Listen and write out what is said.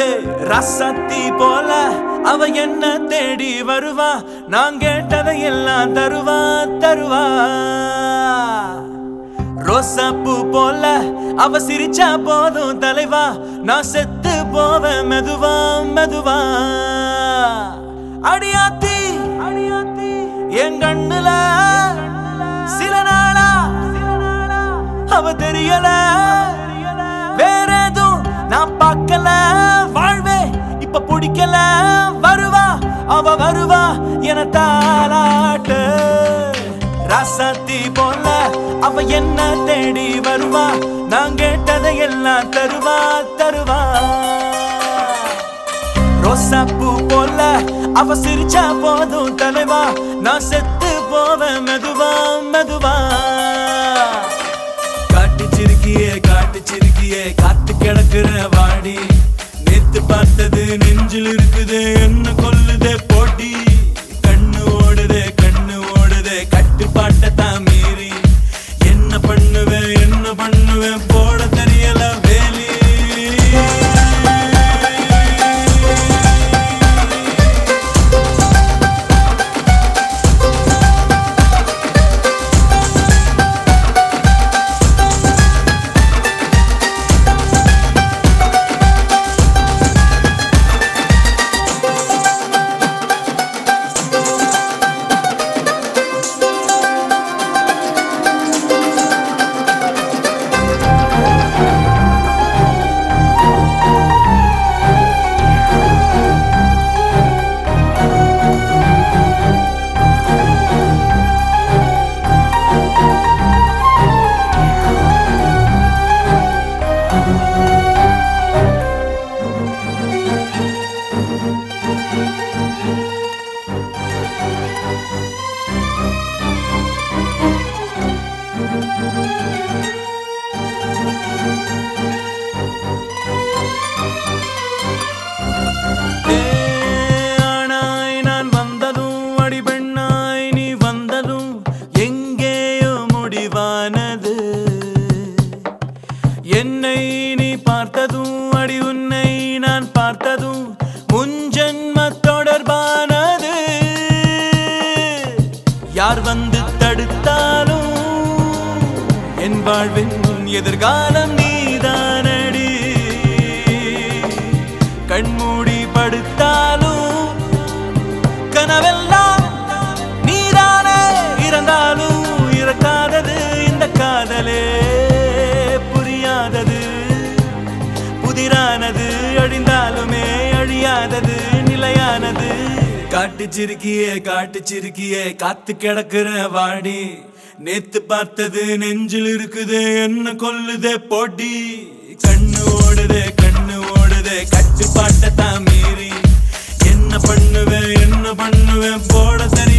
ரசத்தி போல அவ என்ன தேடி வருவா, நான் கேட்டதை எல்லாம் தருவா தருவா. ரோசாப்பூ போல அவ சிரிச்சா போதும் தலைவா, நான் செத்து போவேன் மெதுவா மெதுவா. அடியாத்தி அடியாத்தி என் கண்ணுல சில நாளா அவ தெரியல, வேற எதுவும் நான் பார்க்கல. வாழ்வே இப்ப பிடிக்கல, வருவா அவ வருவா என தாலாட்டு. ராசாத்தி போல அவ என்ன தேடி வருவா, நான் கேட்டதை எல்லாம் தருவா தருவா. ரோசாப்பூ போல அவ சிரிச்சா போதும் தலைவா, நான் செத்து போவேன் மெதுவா மெதுவா. காட்டு சிறுக்கியே காத்து கிடக்குற வாடி, நேத்து பார்த்தது நெஞ்சில் இருக்குது என்ன கொல்லுதே போட்டி. கண்ணு ஓடுதே கட்டுப்பாட்ட தான் மீறி, என்ன பண்ணுவேன் போட தெரியல வேலி. ஆனாய் நான் வந்ததும் அடி பெண்ணாய் நீ வந்ததும் எங்கேயோ முடிவானது. என்னை நீ பார்த்ததும் அடி உன்னை நான் பார்த்ததும் முன்ஜென்ம தொடர்பானது. யார் வந்து தடுத்தாலும் என் வாழ்வின் எதிர்காலம் நீதானடி. கண்மூடி படுத்தாலும் கனவெல்லாம் நீதானே, இறந்தாலும் இறக்காதது இந்த காதலே. புரியாதது புதிரானது, அழிந்தாலுமே அழியாதது நிலையானது. காட்டு சிறுக்கியே காத்து கிடக்குற வாடி, நேத்து பார்த்தது நெஞ்சில் இருக்குது என்ன கொல்லுதே போட்டி. கண்ணு ஓடுதே கட்டுப்பாட்ட தான் மீறி, என்ன பண்ணுவேன் போட தெரியல